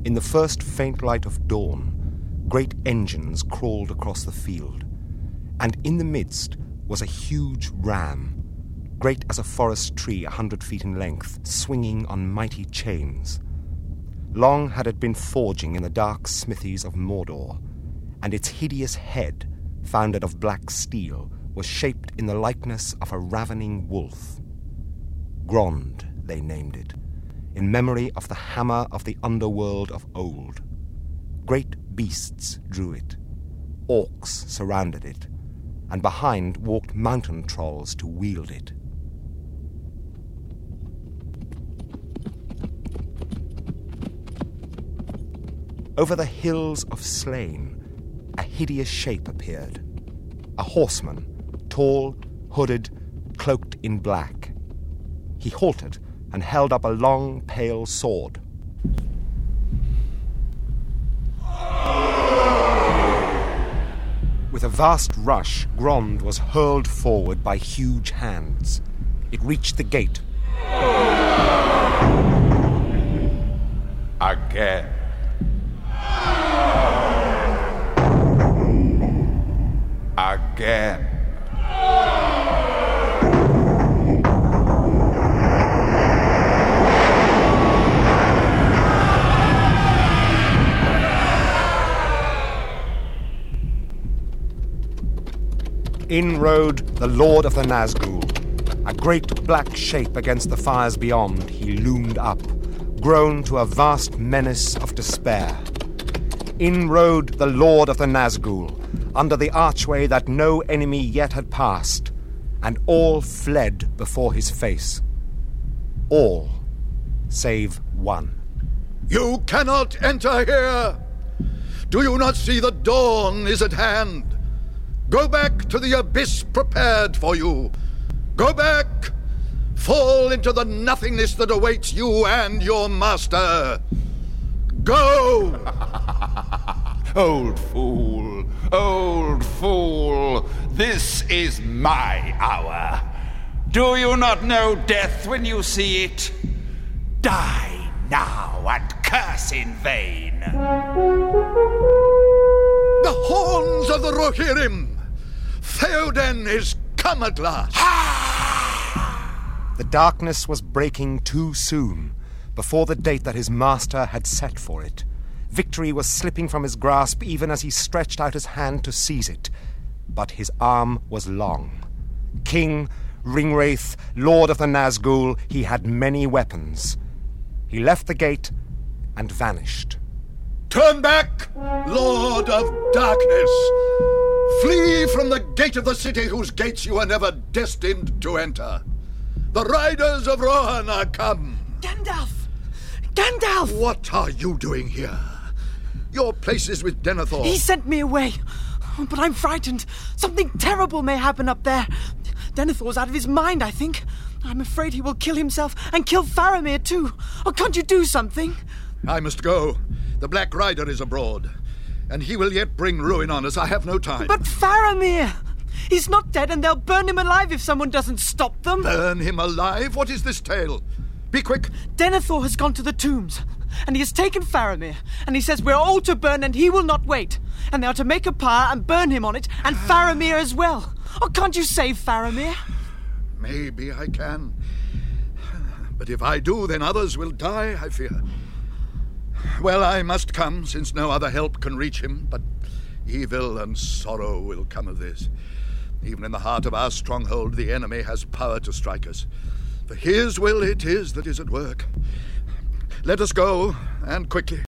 In the first faint light of dawn, great engines crawled across the field, and in the midst was a huge ram, great as a forest tree 100 feet in length, swinging on mighty chains. Long had it been forging in the dark smithies of Mordor, and its hideous head, founded of black steel, was shaped in the likeness of a ravening wolf. Grond, they named it, in memory of the hammer of the underworld of old. Great beasts drew it. Orcs surrounded it, and behind walked mountain trolls to wield it. Over the hills of Slain, a hideous shape appeared. A horseman, tall, hooded, cloaked in black. He halted and held up a long, pale sword. With a vast rush, Grond was hurled forward by huge hands. It reached the gate. Again. Again. In rode the Lord of the Nazgul. A great black shape against the fires beyond, he loomed up, grown to a vast menace of despair. In rode the Lord of the Nazgul, under the archway that no enemy yet had passed, and all fled before his face. All, save one. You cannot enter here! Do you not see the dawn is at hand? Go back to the abyss prepared for you. Go back! Fall into the nothingness that awaits you and your master. Go! Old fool, old fool, this is my hour. Do you not know death when you see it? Die now and curse in vain. The horns of the Rohirrim! Theoden is come at last! The darkness was breaking too soon, before the date that his master had set for it. Victory was slipping from his grasp even as he stretched out his hand to seize it. But his arm was long. King, Ringwraith, Lord of the Nazgul, he had many weapons. He left the gate and vanished. Turn back, Lord of Darkness! Flee from the gate of the city whose gates you are never destined to enter. The riders of Rohan are come. Gandalf! Gandalf! What are you doing here? Your place is with Denethor. He sent me away. But I'm frightened. Something terrible may happen up there. Denethor's out of his mind, I think. I'm afraid he will kill himself and kill Faramir too. Oh, can't you do something? I must go. The Black Rider is abroad, and he will yet bring ruin on us. I have no time. But Faramir! He's not dead, and they'll burn him alive if someone doesn't stop them. Burn him alive? What is this tale? Be quick. Denethor has gone to the tombs, and he has taken Faramir, and he says we're all to burn and he will not wait. And they are to make a pyre and burn him on it, and Faramir as well. Oh, can't you save Faramir? Maybe I can. But if I do, then others will die, I fear. Well, I must come, since no other help can reach him, but evil and sorrow will come of this. Even in the heart of our stronghold, the enemy has power to strike us. For his will it is that is at work. Let us go, and quickly.